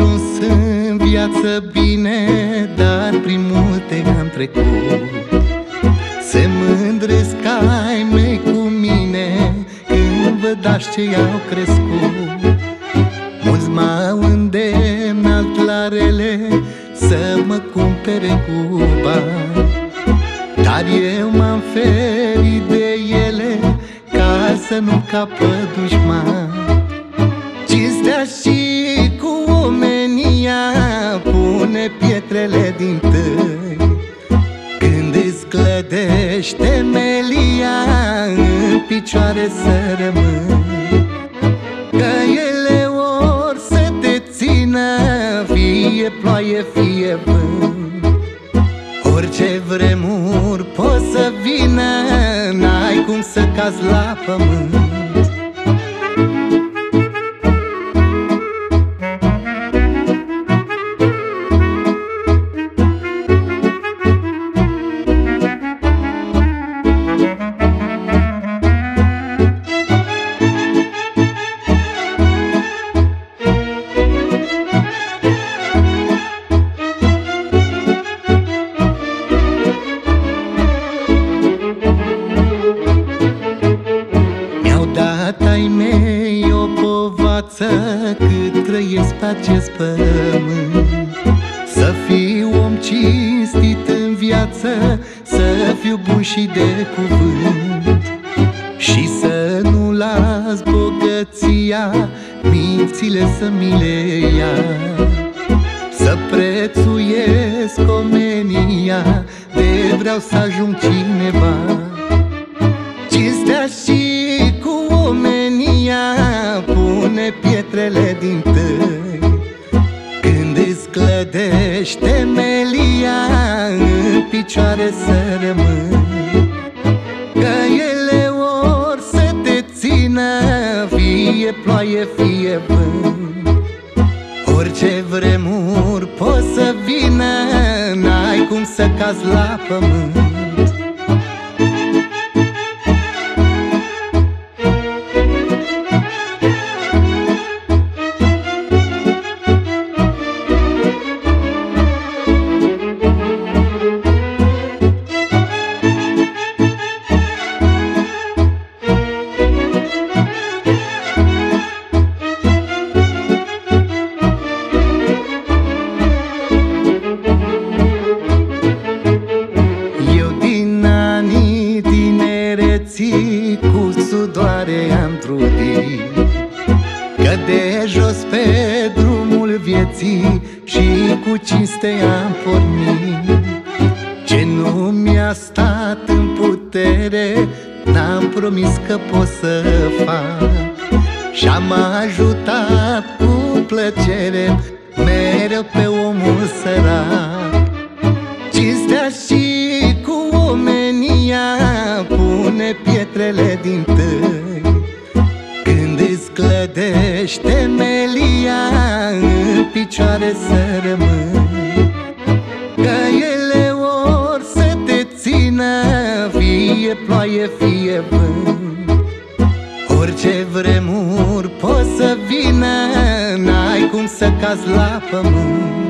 ajuns în viață bine, dar prin multe am trecut. Se mândresc ai mei cu mine când văd dași ce i-au crescut. Mulți m-au îndemnat la rele să mă cumpere cu bani, dar eu m-am ferit de ele ca să nu capă dușman. Cinstea și cu omenia pune pietrele din tăi. Când îți clădești temelia, în picioare să rămâi. Că ele ori să te țină, fie ploaie, fie vânt. Orice vremuri poți să vină, n-ai cum să cazi la pământ. Ai mei o povață cât trăiesc pe acest pământ. Să fiu om cinstit în viață, să fiu bun și de cuvânt, și să nu las bogăția mințile să mi le ia. Să prețuiesc omenia, de vreau să ajung cineva. Cinstea și cu omenia pune pietrele din tăi. Când îți clădești temelia, în picioare să rămâi. Că ele ori să te țină, fie ploaie, fie vânt. Orice vremuri poți să vină, n-ai cum să cazi la pământ. Cu sudoare am trudit, că de jos pe drumul vieții și cu cinste am pornit. Ce nu mi-a stat în putere, n-am promis că pot să fac, și-am ajutat cu plăcere mereu pe omul sărac. Cinstea și cu omenia pune pietrele din tăi. Când îți clădești temelia, în picioare să rămâi. Că ele ori să te țină, fie ploaie, fie vânt. Orice vremuri poți să vină, n-ai cum să cazi la pământ.